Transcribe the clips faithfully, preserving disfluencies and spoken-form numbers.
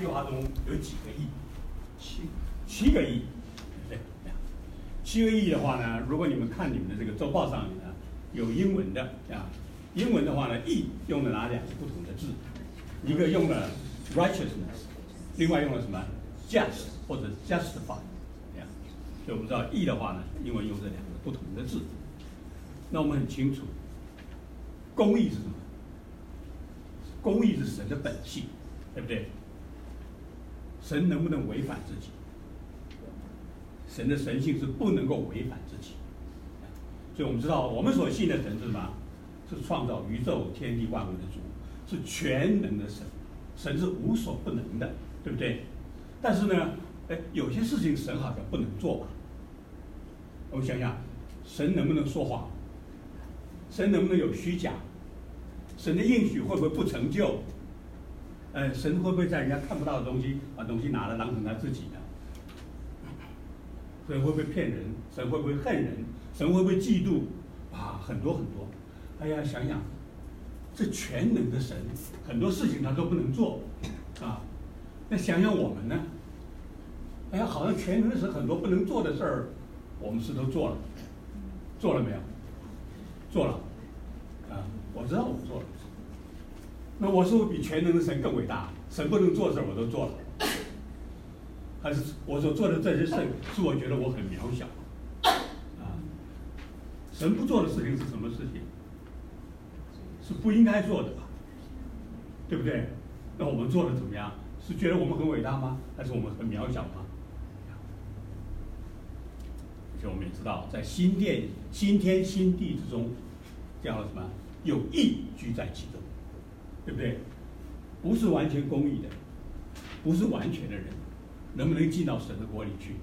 句话中有几个义？七七个义，对不对？七个义的话呢，如果你们看你们的这个周报上面呢，有英文的啊，英文的话呢，义用了哪两个不同的字？一个用了 righteousness， 另外用了什么 just 或者 justify， 这样。所以我们知道义的话呢，英文用这两个不同的字。那我们很清楚，公义是什么？公义是神的本性，对不对？神能不能违反自己？神的神性是不能够违反自己。所以我们知道，我们所信的神是什么？是创造宇宙天地万物的主，是全能的神。神是无所不能的，对不对？但是呢，哎，有些事情神好像不能做吧？我们想想，神能不能说谎？神能不能有虚假？神的应许会不会不成就？呃，神会不会在人家看不到的东西把东西拿来当成他自己的？神会不会骗人？神会不会恨人？神会不会嫉妒？啊，很多很多。哎呀，想想，这全能的神，很多事情他都不能做啊。那想想我们呢？哎呀，好像全能的神很多不能做的事儿，我们是都做了，做了没有？做了。啊，我知道我做了。那我是不是比全能的神更伟大？神不能做的事儿我都做了，还是我所做的这些事是我觉得我很渺小？啊，神不做的事情是什么事情？是不应该做的吧？对不对？那我们做的怎么样？是觉得我们很伟大吗？还是我们很渺小吗？而且我们也知道，在新殿、新天新地之中，叫什么？有义居在其中，对不对？不是完全公义的，不是完全的人，能不能进到神的国里去？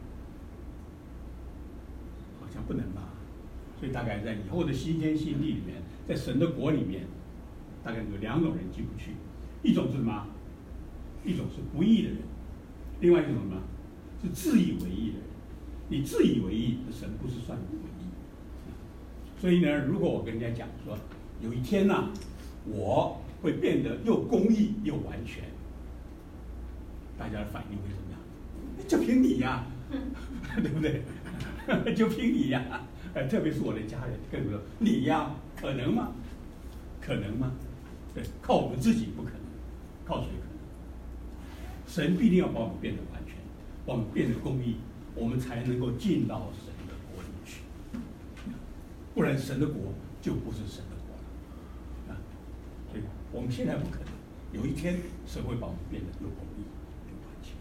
好像不能吧。所以大概在以后的新天新地里面，在神的国里面，大概有两种人进不去，一种是什么？一种是不义的人，另外一种什么？是自以为义的人。你自以为义，神不是算你为义。所以呢，如果我跟人家讲说，有一天呢、啊，我会变得又公义又完全，大家的反应会怎么样？就凭你呀、啊，对不对？就凭你呀、啊，呃，特别是我的家人，跟我说你呀、啊，可能吗？可能吗？对，靠我们自己不可能，靠谁可能？神必定要把我们变得完全，把我们变得公义，我们才能够进到神的国里去。不然神的国就不是神的国了啊！所以我们现在不可能，有一天神会把我们变得又公义又完全。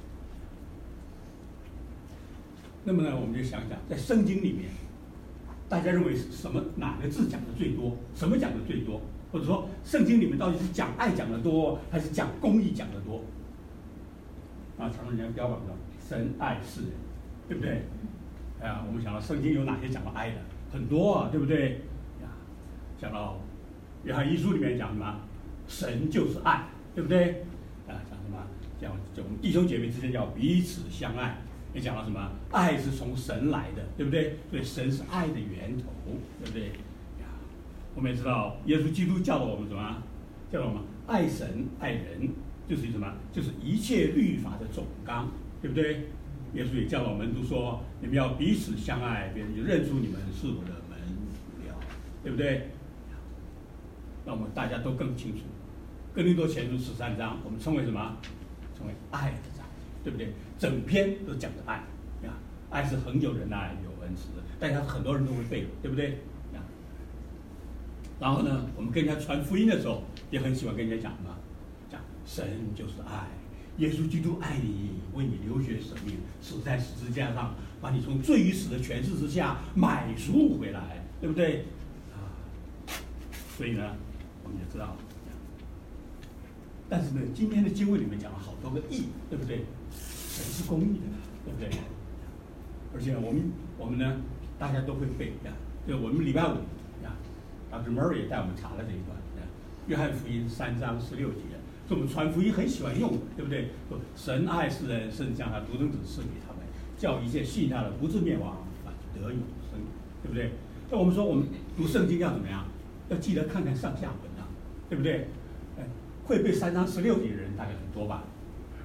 那么呢，我们就想想，在圣经里面，大家认为什么哪个字讲的最多？什么讲的最多？或者说，圣经里面到底是讲爱讲的多，还是讲公义讲的多？啊，常常人家标榜说神爱世人，对不对？哎呀，我们想到圣经有哪些讲到爱的？很多啊，对不对？呀，讲到约翰一书里面讲什么？神就是爱，对不对？啊，讲什么？讲讲我们弟兄姐妹之间要彼此相爱。也讲到什么？爱是从神来的，对不对？所以神是爱的源头，对不对？呀，我们也知道，耶稣基督教导我们什么？教导我们爱神爱人，就是什么？就是一切律法的总纲，对不对？耶稣也教导门徒说：“你们要彼此相爱，别人就认出你们是我的门徒了，对不对？”那我们大家都更清楚，《哥林多前书》十三章，我们称为什么？称为爱的章，对不对？整篇都讲的爱呀，爱是恒久忍耐，有恩慈的，但是很多人都会背，对不对？呀，然后呢，我们跟人家传福音的时候，也很喜欢跟人家讲什么？讲神就是爱。耶稣基督爱你，为你流血舍命，死在十字架上，把你从罪与死的权势之下买赎回来，对不对？啊，所以呢，我们就知道。但是呢，今天的经文里面讲了好多个义，对不对？神是公义的，对不对？而且我们我们呢，大家都会背呀。就我们礼拜五呀 ，Doctor Murray 也带我们查了这一段，约翰福音三章十六节。我们传福音很喜欢用的，对不对？说神爱世人，甚至将他独生子赐给他们，叫一切信他的不至灭亡，反得永生，对不对？那我们说，我们读圣经要怎么样？要记得看看上下文啊，对不对？哎，会背三章十六节的人大概很多吧？啊，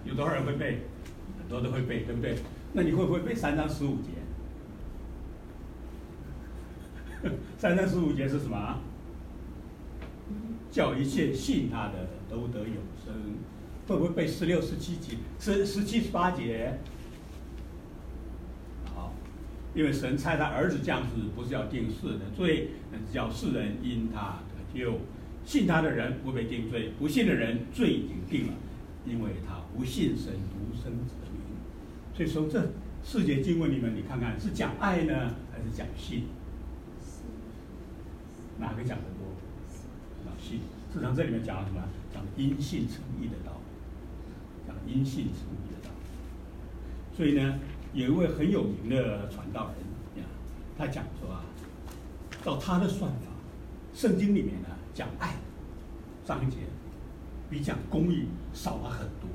有多少人会背？很多都会背，对不对？那你会不会背三章十五节？三章十五节是什么？叫一切信他的都得永生。会不会背十六、十七节？十十七、十八节？好，因为神差他儿子降世，不是要定世人的罪，乃是叫世人因他得救。信他的人不被定罪，不信的人罪已经定了，因为他不信神独生子的名。所以说，这四节经文里面，你看看是讲爱呢，还是讲信？哪个讲得多？讲信。事实上，这里面讲了什么？讲因信称义的道理，讲因信称义的道理。所以呢，有一位很有名的传道人呀，他讲说啊，照他的算法，圣经里面呢讲爱，上一节比讲公义少了很多。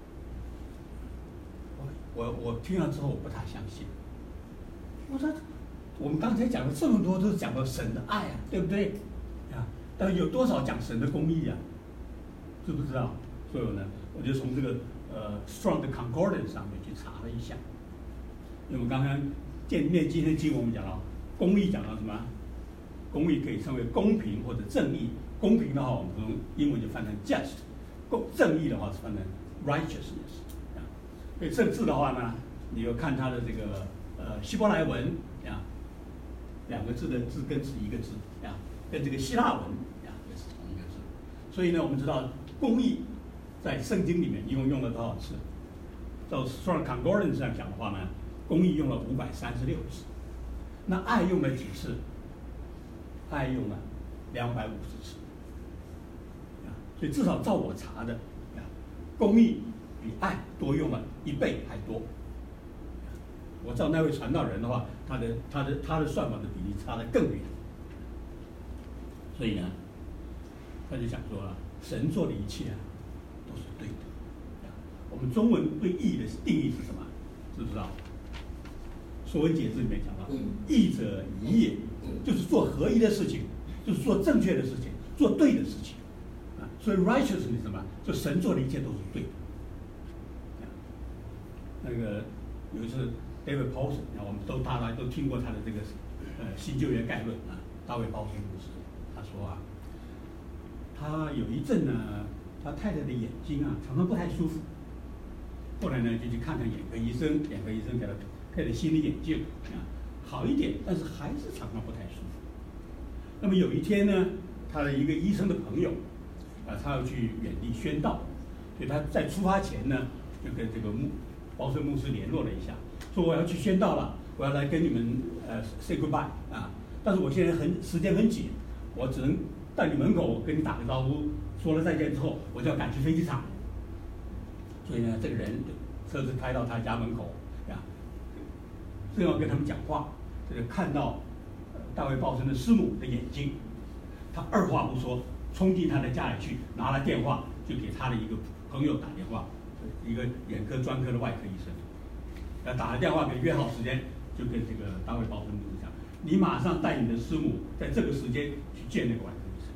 我我听了之后我不太相信。我说，我们刚才讲了这么多，都是讲到神的爱啊，对不对？啊，但有多少讲神的公义啊？知不知道？所以呢，我就从这个呃 Strong 的 Concordance 上面去查了一下。因为我们刚刚见面今天经文我们讲到公义，讲到什么？公义可以称为公平或者正义。公平的话，我们从英文就翻成 just； 公正义的话是翻成 righteousness。啊，所以这个字的话呢，你要看它的这个呃希伯来文啊，两个字的字根是一个字啊，跟这个希腊文啊也是同一个字。所以呢，我们知道公义在圣经里面一共用了多少次？照 Strong Concordance 上讲的话呢，公义用了五百三十六次。那爱用了几次？爱用了两百五十次。啊，所以至少照我查的，啊，公义比爱多用了一倍还多。我照那位传道人的话，他的他的他的算法的比例差得更远。所以呢，他就讲说了，神做的一切啊，都是对的。我们中文对义的定义是什么？知不知道？《说文解字》里面讲到，义者宜也，就是做合一的事情，就是做正确的事情，做对的事情。啊，所以 righteousness 是什么？就神做的一切都是对的。那个有一次 David Paulson， 我们都大家都听过他的这个呃新旧约概论啊，大卫鲍森牧师，他说啊，他有一阵呢，他太太的眼睛啊常常不太舒服，后来呢就去看看眼科医生，眼科医生给他配了新的眼镜啊，好一点，但是还是常常不太舒服。那么有一天呢，他的一个医生的朋友啊，他要去远地宣道，所以他在出发前呢，就跟这个牧鲍森牧师联络了一下，说我要去宣道了，我要来跟你们呃 say goodbye 啊，但是我现在很时间很紧，我只能到你门口跟你打个招呼，说了再见之后，我就要赶去飞机场。所以呢，这个人车子开到他家门口呀，正要跟他们讲话，这个看到大卫鲍森的师母的眼睛，他二话不说，冲进他的家里去，拿了电话就给他的一个朋友打电话，一个眼科专科的外科医生，呃，打了电话给约好时间，就跟这个大卫鲍森牧师讲，你马上带你的师母在这个时间去见那个外科医生。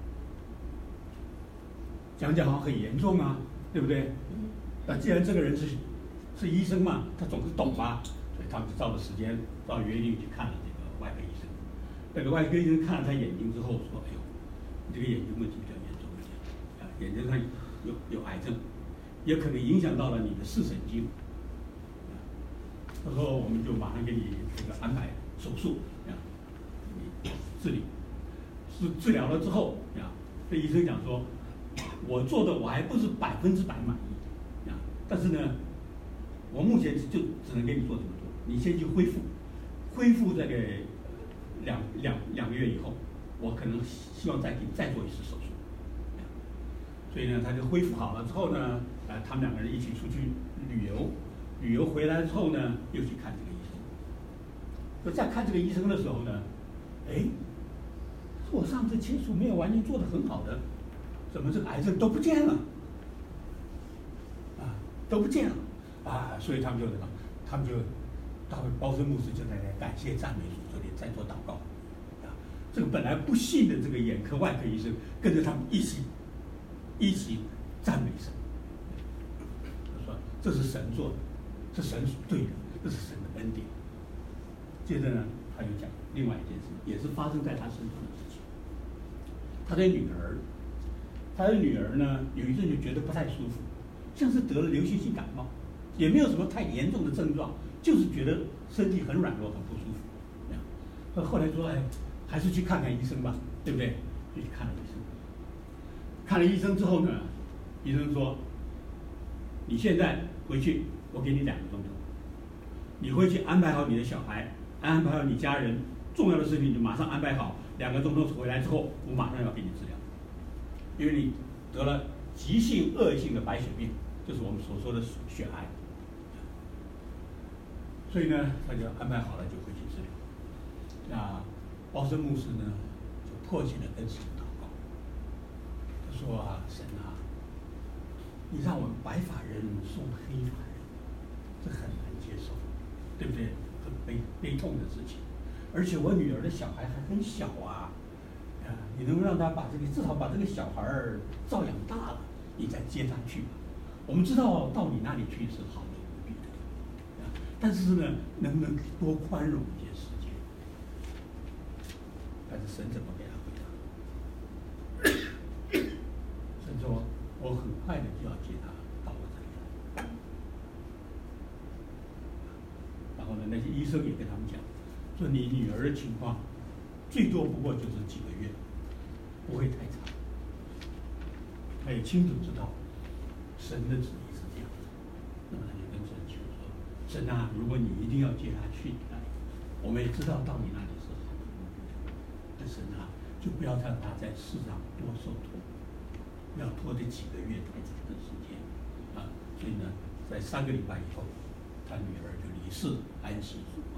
讲讲好像很严重啊，对不对？那既然这个人是是医生嘛，他总是懂嘛，所以他们就照着时间，照约定去看了这个外科医生。那个外科医生看了他眼睛之后说：“哎呦，你这个眼睛问题比较严重一点，啊，眼睛上有有癌症，也可能影响到了你的视神经。啊，他说我们就马上给你这个安排手术，啊，治理。是治疗了之后，啊，这医生讲说，我做的我还不是百分之百满意。”但是呢，我目前就只能给你做这么多，你先去恢复，恢复这个两两两个月以后，我可能希望再给你再做一次手术。所以呢，他就恢复好了之后呢，呃，他们两个人一起出去旅游，旅游回来之后呢，又去看这个医生。就在看这个医生的时候呢，哎，我上次切除没有完全做得很好的，怎么这个癌症都不见了？都不见了啊！所以他们就什么？他们就大卫鲍森牧师就在那感谢赞美主，这里在做祷告啊。这个本来不信的这个眼科外科医生跟着他们一起一起赞美神。他说：“ 这是神做的，是神对的，这是神的恩典。接着呢，他又讲另外一件事，也是发生在他身上的事情。他的女儿，他的女儿呢，有一阵就觉得不太舒服，像是得了流行性感冒，也没有什么太严重的症状，就是觉得身体很软弱，很不舒服。这样，他后来说，哎，还是去看看医生吧，对不对？就去看了医生。看了医生之后呢，医生说，你现在回去，我给你两个钟头，你回去安排好你的小孩，安排好你家人，重要的事情你就马上安排好。两个钟头回来之后，我马上要给你治疗，因为你得了急性恶性的白血病，就是我们所说的血癌。所以呢，他就安排好了，就回去治疗。那包森牧师呢，就迫切的跟神祷告。他说啊，神啊，你让我们白发人送黑发人，这很难接受，对不对？很悲悲痛的事情。而且我女儿的小孩还很小啊，啊，你能不能让他把这个至少把这个小孩儿照养大了，你再接他去吧。我们知道到你那里去是好的无比的，啊，但是呢，能不能多宽容一些时间？但是神怎么给他回答？神说：“我很快的就要接他到我这里来。”然后呢，那些医生也跟他们讲。说你女儿的情况，最多不过就是几个月，不会太长。他也清楚知道神的旨意是这样的，那么他就跟神求说：“神啊，如果你一定要接他去你那里，我们也知道到你那里是好的，但神啊，就不要让他在世上多受痛，不要拖这几个月太长的时间啊。”所以呢，在三个礼拜以后，他女儿就离世，安息主怀。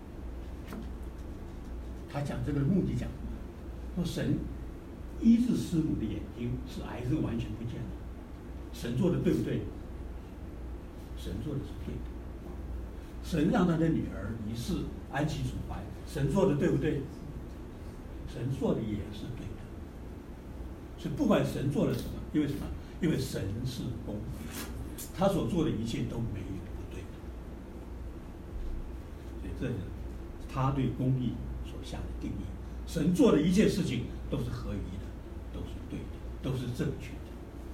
他讲这个目的讲，说神医治师母的眼睛使癌症完全不见了，神做的对不对？神做的是对的。神让他的女儿离世安息主怀，神做的对不对？神做的也是对的。所以不管神做了什么，因为什么？因为神是公义，他所做的一切都没有不对的。所以这是他对公义所下的定义，神做的一切事情都是合宜的，都是对的，都是正确的。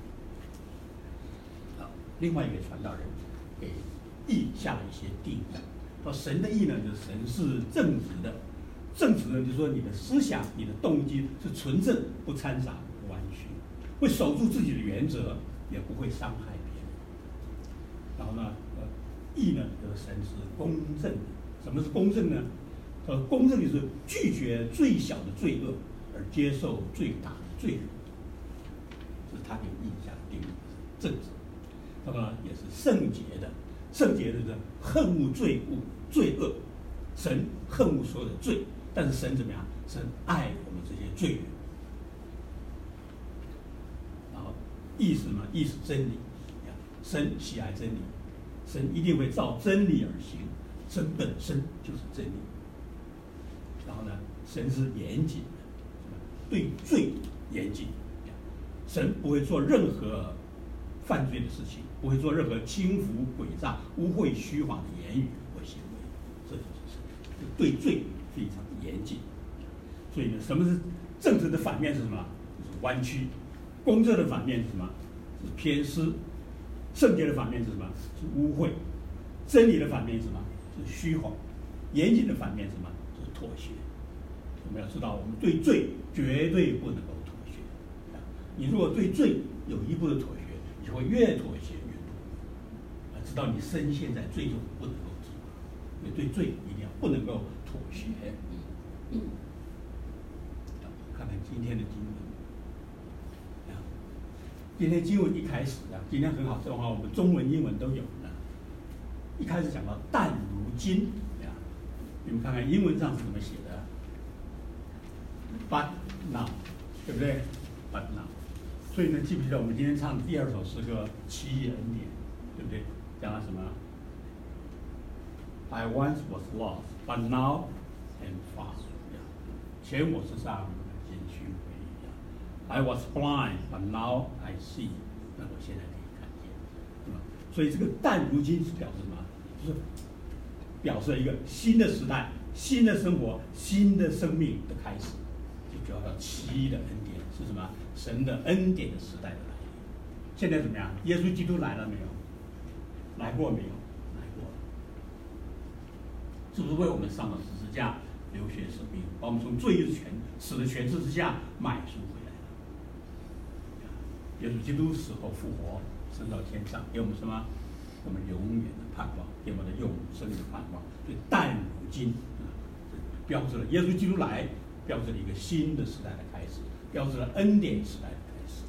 好，另外一个传道人给义下了一些定义，说神的义呢，就是神是正直的，正直呢，就是说你的思想、你的动机是纯正，不掺杂、不弯曲，会守住自己的原则，也不会伤害别人。然后呢，呃，义呢，就是神是公正的。什么是公正呢？呃，公正就是拒绝最小的罪恶，而接受最大的罪人，这是他给义下的定义，正直。那么也是圣洁的，圣洁的就是恨恶罪恶，罪恶。神恨恶所有的罪，但是神怎么样？神爱我们这些罪人。然后义是什么？义是真理，神喜爱真理，神一定会照真理而行，神本身就是真理。然后呢，神是严谨的，对罪严谨，神不会做任何犯罪的事情，不会做任何轻浮、诡诈、污秽、虚谎的言语或行为，这就是神对罪非常严谨。所以呢，什么是正直的反面是什么？就是弯曲。公正的反面是什么？是偏私。圣洁的反面是什么？是污秽。真理的反面是什么？是虚谎。严谨的反面是什么？是妥协。我们要知道，我们对罪绝对不能够妥协。你如果对罪有一步的妥协，你就会越妥协越多。啊，直到你深陷在罪中不能够自拔。因为对罪一定要不能够妥协。看看今天的经文。今天经文一开始啊，今天很好，正好我们中文、英文都有呢。一开始讲到淡如金，啊，你们看看英文上是怎么写的 ？But now， 对不对 ？But now， 所以呢，记不记得我们今天唱的第二首诗歌《奇异恩典》，对不对？讲了什么 ？I once was lost, but now am found。前我是上今虚回。I was blind, but now I see。那我现在可以看见，对吧？ 所以这个但如今是表示什么？就是表示了一个新的时代、新的生活、新的生命的开始，就叫做奇异的恩典是什么？神的恩典的时代的来临。现在怎么样？耶稣基督来了没有？来过没有？来过了。是不是为我们上了十字架，流血舍命，把我们从罪恶权、死的权势之下买赎回来了？耶稣基督死后复活，升到天上，给我们什么？我们永远的盼望，给我们的永生的盼望。所以但如今啊，标志了耶稣基督来，标志了一个新的时代的开始，标志了恩典时代的开始。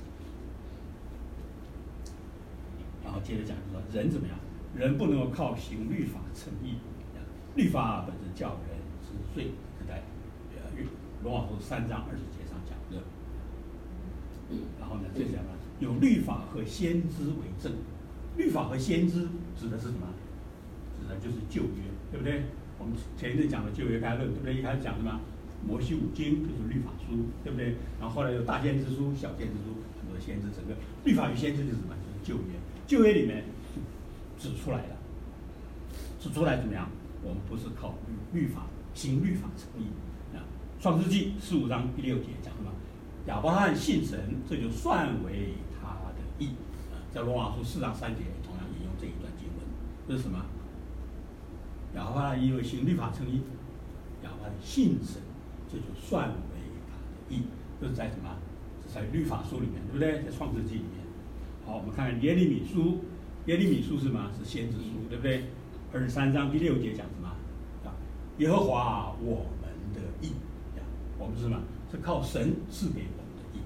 然后接着讲，就说人怎么样？人不能够靠行律法称义，律法本身叫人知罪，是在呃罗马书三章二十节上讲的。然后呢，这讲呢，有律法和先知为证。律法和先知指的是什么？指的就是旧约，对不对？我们前一阵讲的旧约概论，对不对？一开始讲什么？摩西五经就是律法书，对不对？然后后来有大先知书、小先知书，很多先知，整个律法与先知就是什么？就是旧约。旧约里面指出来的，指出来怎么样？我们不是靠律法行律法称义啊。创世纪十五章第六节讲什么？亚伯拉罕信神，这就算为他的义。在罗马书四章三节同样引用这一段经文，这是什么？亚伯拉罕因为行律法称义，亚伯拉罕信神，这就算为他的义。这是在什么？是在律法书里面，对不对？在创世纪里面。好，我们看看耶利米书，耶利米书是什么？是先知书，对不对？二十三章第六节讲什么？啊，耶和华我们的义，我们是什么？是靠神赐给我们的义。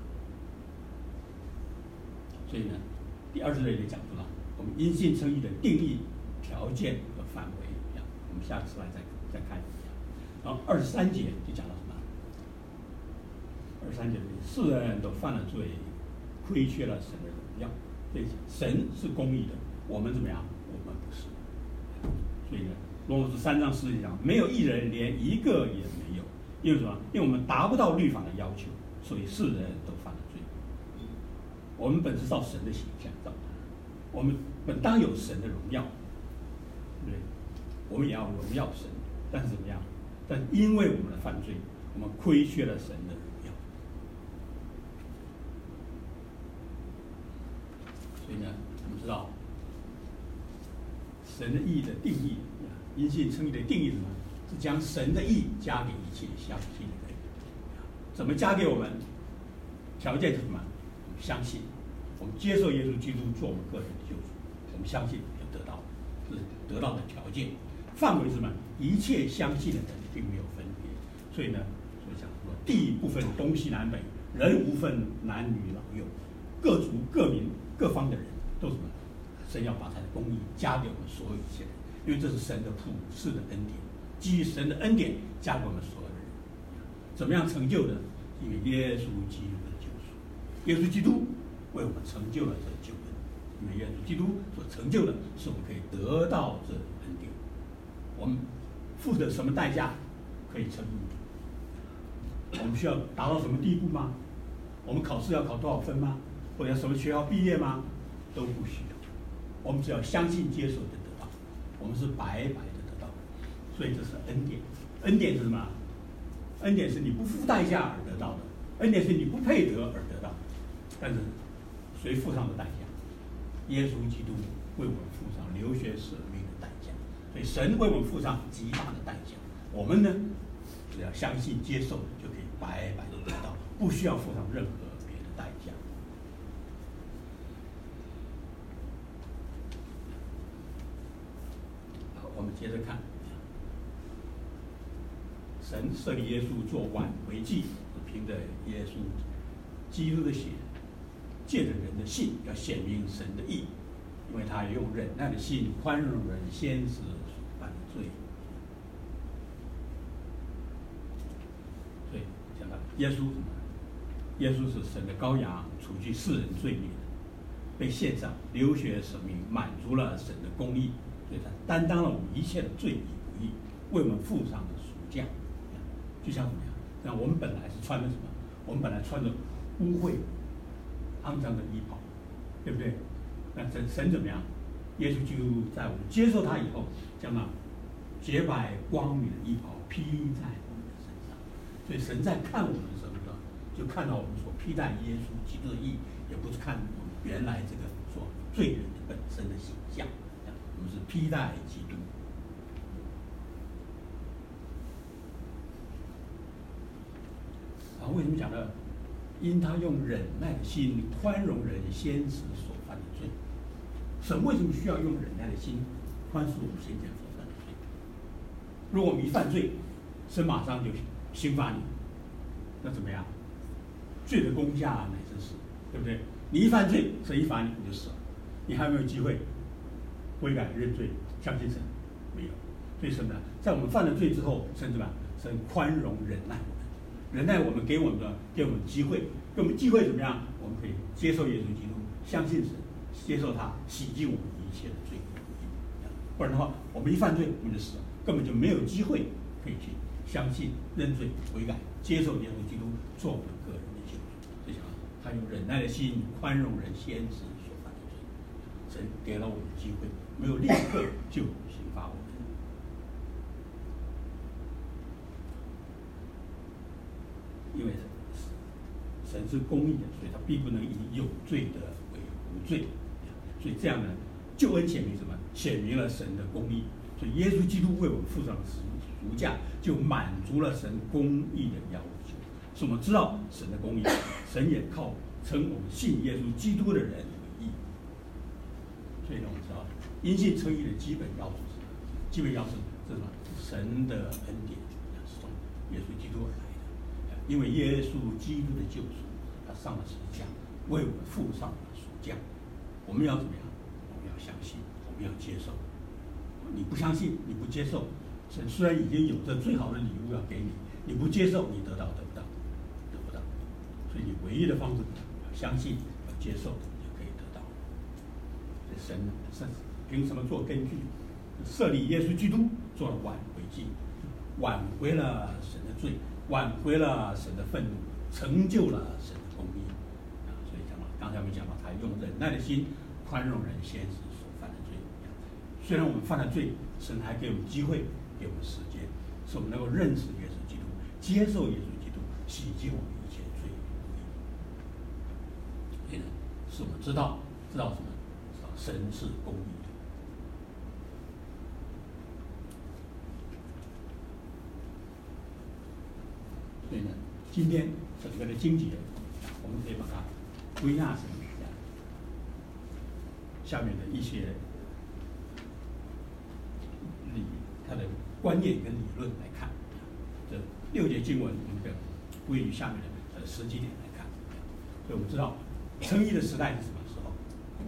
所以呢，第二十节也讲出了我们因信称义的定义、条件和范围。我们下次来再再看。然后二十三节就讲到什么？二十三节世人都犯了罪，亏缺了神的荣耀。所以神是公义的，我们怎么样？我们不是。所以呢，罗马书三章十节讲，没有一人，连一个也没有。因为什么？因为我们达不到律法的要求，所以世人都犯了罪。我们本是照神的形象造的，我们本当有神的荣耀，对不对？我们也要荣耀神，但是怎么样？但因为我们的犯罪，我们亏缺了神的荣耀。所以呢，我们知道神的义的定义，因信称义的定义是什么？是将神的义加给一切相信的人。怎么加给我们？条件是什么？我们相信，我们接受耶稣基督做我们个人的救主，我们相信就得到，这是得到的条件。范围是什么？一切相信的人并没有分别。所以呢，所以讲说，地不分东西南北，人无分男女老幼，各族各民各方的人都是什么？神要把他的公义加给我们所有一切人，因为这是神的普世的恩典，基于神的恩典加给我们所有的人。怎么样成就的？因为耶稣基督的救赎，耶稣基督为我们成就了这救恩。因为耶稣基督所成就的，是我们可以得到这恩典。我们付的什么代价可以称义？我们需要达到什么地步吗？我们考试要考多少分吗？或者什么学校毕业吗？都不需要。我们只要相信、接受就得到。我们是白白的得到，所以这是恩典。恩典是什么？恩典是你不付代价而得到的，恩典是你不配得而得到的。但是谁付上的代价？耶稣基督为我们付上流血舍命的代价。所以神为我们付上极大的代价，我们呢，只要相信接受，就可以白白的得到，不需要付上任何别的代价。好，我们接着看，神设立耶稣做挽回祭，凭着耶稣基督的血，借着人的信，要显明神的义，因为他用忍耐的心宽容人先知所犯的罪。所以讲到耶稣什么？耶稣是神的羔羊，除去世人罪孽的，被献上，流血舍命，满足了神的公义，所以他担当了我们一切的罪与不义，为我们付上了赎价。就像怎么样？那我们本来是穿的什么？我们本来穿着污秽、肮脏的衣袍，对不对？那神神怎么样？ 耶稣基督在我们接受他以后，将那洁白光明的衣袍披在我们的身上。所以神在看我们的时候，就看到我们所披戴耶稣基督的义，也不是看我们原来这个所罪人的本身的形象，我们是披戴基督。啊，为什么讲呢？因他用忍耐的心宽容人先前所犯的罪。神为什么需要用忍耐的心宽恕我们先前所犯的罪？如果我们一犯罪，神马上就刑罚你，那怎么样？罪的工价乃是死，对不对？你一犯罪，神一罚你，你就死了。你还有没有机会悔改认罪，相信神？没有。所以什么呢？在我们犯了罪之后，神怎么样？神宽容忍耐我们，忍耐我们，给我们的给我们机会，给我们机会怎么样？我们可以接受耶稣基督，相信神，接受他，洗净我们一切的罪。不然的话，我们一犯罪，我们就死了，根本就没有机会可以去相信、认罪、悔改，接受耶稣基督做我们个人的救主。所以讲，他用忍耐的心宽容人先知所犯的罪，神给了我们机会，没有立刻就刑罚我们。因为神是公义的，所以他必不能以有罪的为无罪。所以这样呢，救恩显明什么？显明了神的公义。所以耶稣基督为我们付上的赎价，就满足了神公义的要求。使我们知道神的公义，神也靠称我们信耶稣基督的人为义。所以呢，我们知道因信称义的基本要素是什么？基本要素是什么？神的恩典是从耶稣基督而来。因为耶稣基督的救赎，他上了十字架，为我们付上了赎价。我们要怎么样？我们要相信，我们要接受。你不相信，你不接受，神虽然已经有着最好的礼物要给你，你不接受，你得到得不到？得不到。所以你唯一的方式，要相信，要接受，就可以得到。神神凭什么做根据？设立耶稣基督做了挽回祭，挽回了神的罪。挽回了神的愤怒，成就了神的公义。啊，所以讲了，刚才我们讲了，他用忍耐的心宽容人先知所犯的罪。虽然我们犯了罪，神还给我们机会，给我们时间，使我们能够认识耶稣基督，接受耶稣基督，洗净我们一切罪。所以呢，使我们知道，知道什么？知道神是公义的。所以呢，今天整个的经节，我们可以把它归纳成下面的一些理，它的观念跟理论来看。这六节经文，我们可以归于下面的呃十几点来看。所以我们知道，称义的时代是什么时候？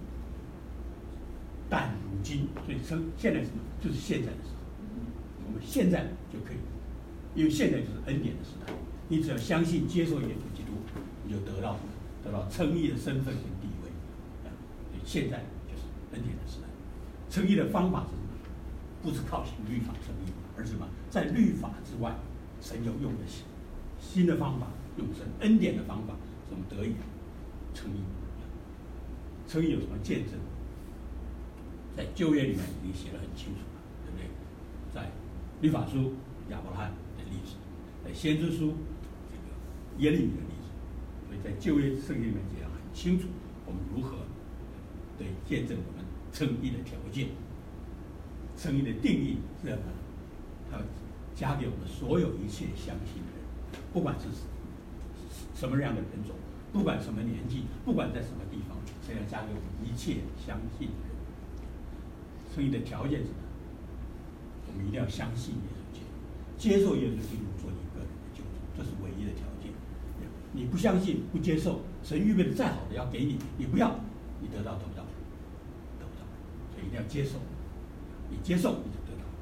但如今，所以称现在是什么？就是现在的时候。我们现在就可以，因为现在就是恩典的时代。你只要相信、接受耶稣基督，你就得到什么？得到称义的身份跟地位。啊，所以现在就是恩典的时代。称义的方法是什么？不是靠行律法称义，而是什么？在律法之外，神有用的新的方法，用神恩典的方法，使我们得以称义。称义有什么见证？在旧约里面已经写得很清楚了，对不对？在律法书亚伯拉罕的历史，在先知书这个耶利米的历史，所以在旧约圣经里面讲得很清楚，我们如何对见证我们称义的条件。称义的定义是什么？它加给我们所有一切相信的人，不管是什么样的人种，不管什么年纪，不管在什么地方，神要加给我们一切相信的人。称义的条件是什么？我们一定要相信耶稣基督，接受耶稣基督做你个人的救主，这是唯一的条件。你不相信、不接受，神预备的再好的要给你，你不要，你得到得不到？得不到，所以一定要接受。你接受，你就得到。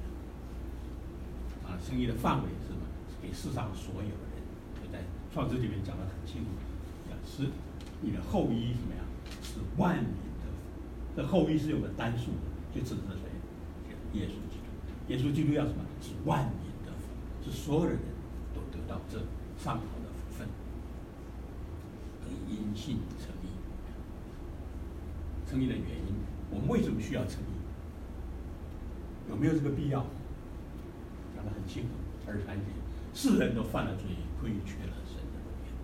啊，称义的范围是什么？是给世上所有的人。就在创世里面讲得很清楚，是你的后裔什么样？是万民的。这后裔是有个单数的，就指的是谁？耶稣基督。耶稣基督要什么？是万民的福，是所有的人都得到这上好的福分，可以因信称义。称义的原因， 我们为什么需要称义？有没有这个必要？讲得很清楚，二十三节，世人都犯了罪，亏缺了神的荣耀。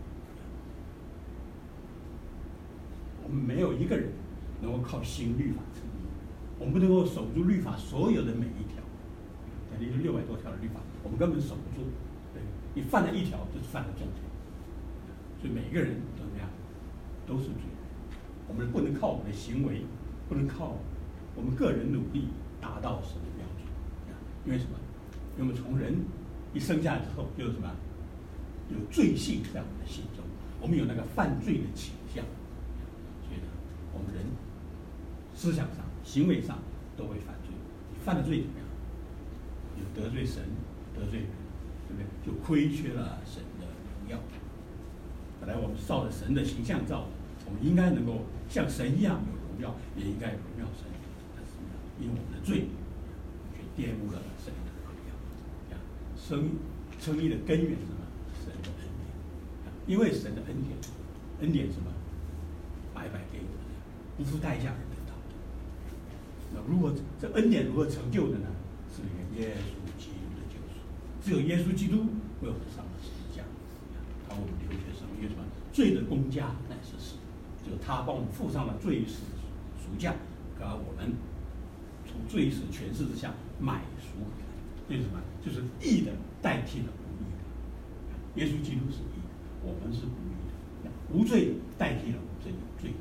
我们没有一个人能够靠行律法称义，我们不能够守住律法所有的每一条，等于六百多条的律法，我们根本守不住。对，你犯了一条，就是犯了重罪。所以每个人都这样，都是罪人。我们不能靠我们的行为，不能靠我们个人努力达到神的标准。因为什么？因为我们从人一生下来之后，就有什么？有罪性在我们的心中，我们有那个犯罪的倾向。所以呢，我们人思想上、行为上都会犯罪。你犯了罪怎么样？有得罪神、得罪人，对不对？就亏缺了神的荣耀。本来我们是照着神的形象造的，我们应该能够像神一样有荣耀，也应该荣耀神。但是呢，因为我们的罪，却玷污了神的荣耀。生称义的根源是什么？神的恩典。因为神的恩典，恩典什么？白白给我们的，不付代价而得到的。那如果这恩典如何成就的呢？是耶稣基督的救赎。只有耶稣基督为我们上了十字架，他为我们流血生命。因为什么？罪的工价乃是死，只有他帮我们付上了罪死赎价，把我们从罪死权势之下买赎回来。这是什么？就是义的代替了不义的。耶稣基督是义的，我们是不义的。无罪代替了这有罪的。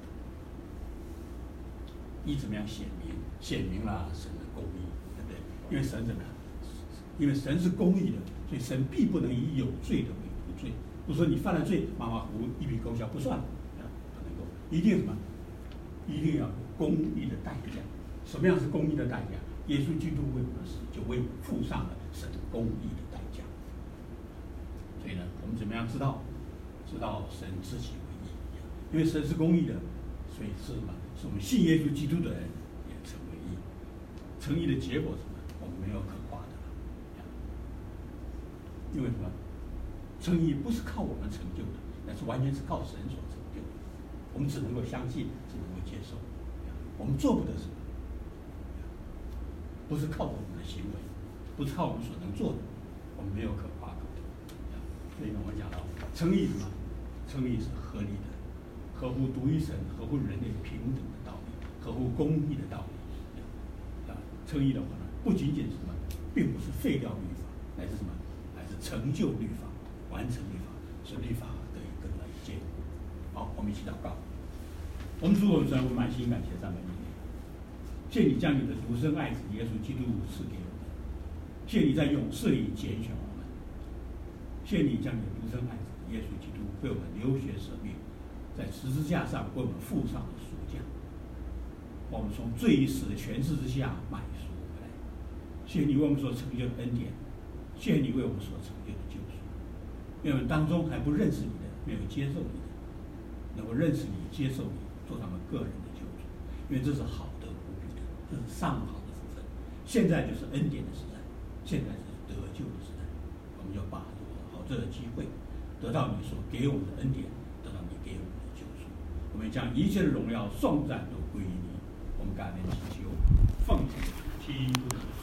义怎么样显明？显明了神的公义，对不对？因为神怎么样？因为神是公义的，所以神必不能以有罪的为无罪。不是说你犯了罪，马马虎虎一笔勾销不算，啊，不能够，一定什么？一定要有公义的代价。什么样是公义的代价？耶稣基督为我们死，就为我们付上了神公义的代价。所以呢，我们怎么样知道？知道神自己为义，因为神是公义的，所以是什么？是我们信耶稣基督的人也成为义。成义的结果是什么？我们没有可夸的了。因为什么？称义不是靠我们成就的，那是完全是靠神所成就的。我们只能够相信，只能够接受。我们做不得什么。不是靠我们的行为，不是靠我们所能做的，我们没有可夸口的。所以呢，我讲到称义什么？称义是合理的，合乎独一神、合乎人类平等的道理，合乎公义的道理。啊，称义的话呢，不仅仅是什么，并不是废掉律法，乃是什么？乃是成就律法，完成律法，使律法得以更为坚固。好，我们一起祷告。我们主我们神，我满心感谢赞美你。谢你将你的独生爱子耶稣基督赐给我们，谢你在永世里拣选我们，谢你将你的独生爱子耶稣基督为我们流血舍命，在十字架上为我们付上了赎价，把我们从罪死的权势之下买赎回来。谢你为我们所成就的恩典，谢你为我们所成就的救赎。因为我们当中还不认识你的，没有接受你的，能够认识你、接受你，做他们个人的救主，因为这是好。这是上好的福分，现在就是恩典的时代，现在是得救的时代，我们要把握好这个机会，得到你所给我们的恩典，得到你给我们的救赎。我们将一切的荣耀、颂赞都归于你。我们感恩祈求，奉献基督的